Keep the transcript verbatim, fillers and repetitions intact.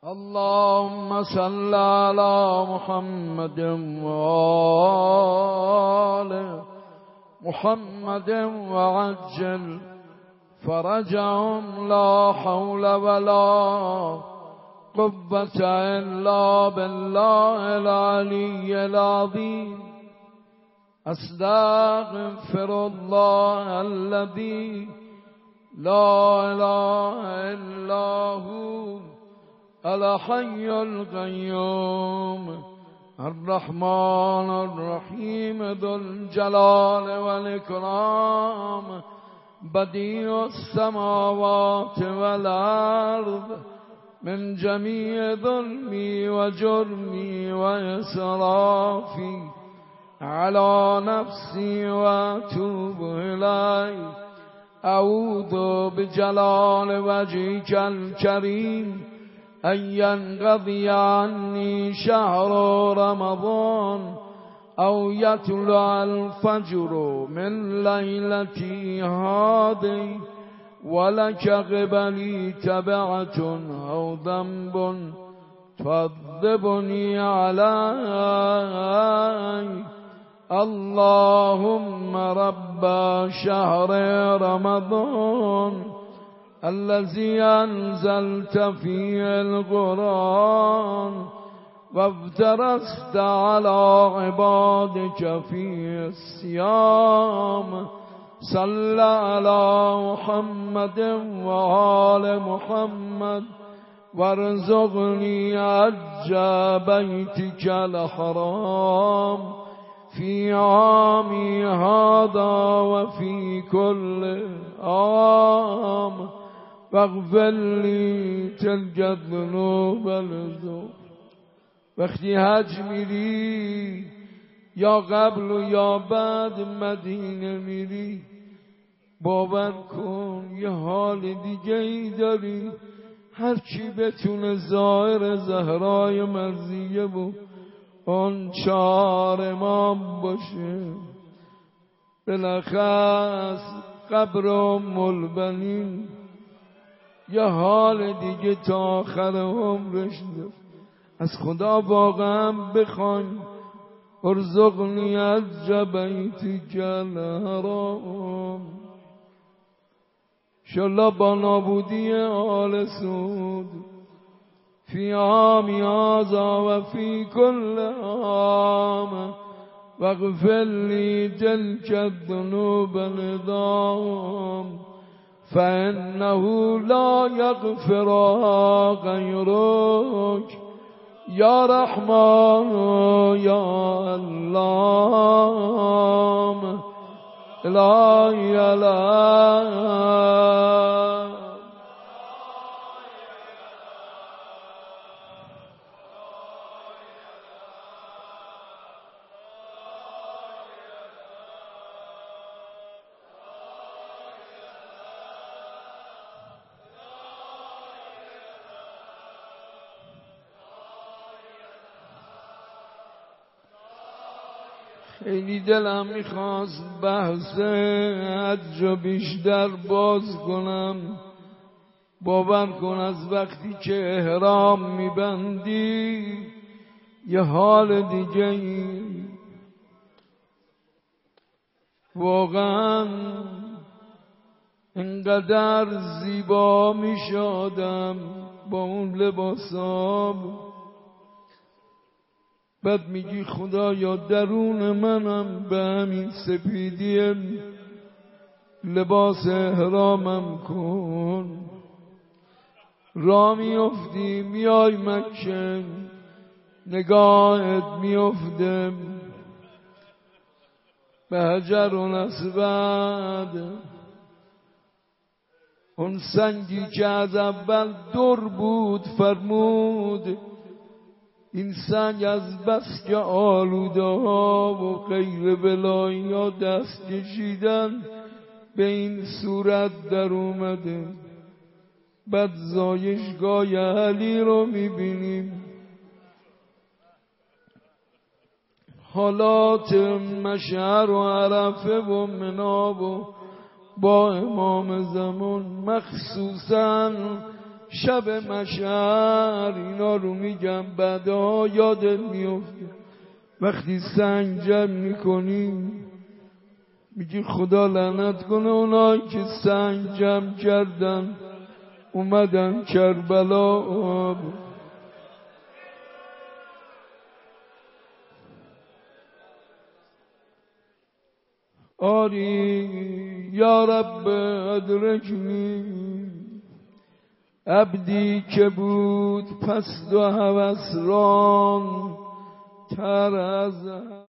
اللهم صل على محمد وآل محمد وعجل فرجهم لا حول ولا قوة إلا بالله العلي العظيم. أستغفر الله الذي لا إله إلا هو الحي القيوم الرحمن الرحيم ذو الجلال والإكرام بديع السماوات والأرض من جميع ظلمي وجرمي وإسرافي على نفسي وأتوب إليه. أعوذ بجلال وجهك الكريم أن ينقضي عني شهر رمضان أو يطلع الفجر من ليلتي هذه ولك قبلي تبعة أو ذنب تغضبني عليه. اللهم رب شهر رمضان الذي أنزلت فيه القرآن وافترست على عبادك فيه الصيام صل على محمد وآل محمد وارزقني حج بيتك الحرام في عامي هذا وفي كل عام واغفر لي تلك الذنوب الذنوب. وقتی حج میری یا قبل و یا بعد مدینه میری باور کن یه حال دیگه ای داری. هرچی بتونه ظاهر زهرای مرضیه بود اون چهار امام باشه. بلخص قبر ام البنین یه حال دیگه تا آخر عمرش داره. از خدا واقعا بخواین ارزقنی حج بیتک الحرام. انشالله با نابودی آل سعود فی عامی هذا و فی کل عام واغفر لی تلک الذنوب العظام فإنه لا يغفرها غيرك یا رحمان یا الله الهی الله. خیلی دلم میخواست بحث حج رو بیشتر باز کنم. باور کن از وقتی که احرام میبندی یه حال دیگه ای واقعا انقدر زیبا میشدم با اون لباسام. بعد میگی خدایا درون منم به همین سپیدی لباس احرامم کن. را میافتی میای مکه نگاهت میافته به حجر و اسود اون سنگی که از اول دور بود فرمود این سنگ از بس که آلوده ها و غیر بلایی ها دست کشیدن به این صورت در اومده. بعد زایشگاه علی رو میبینیم حالات مشعر و عرفه و مناب و با امام زمان مخصوصا شب مشهر اینا رو میگم بعدا یادت میفته وقتی سنگ جمع میکنی میگی خدا لعنت کنه اونایی که سنگ جمع کردن اومدن کربلا آب. آری یا رب ادرکنی عبدی که بود پست و هوسران تر از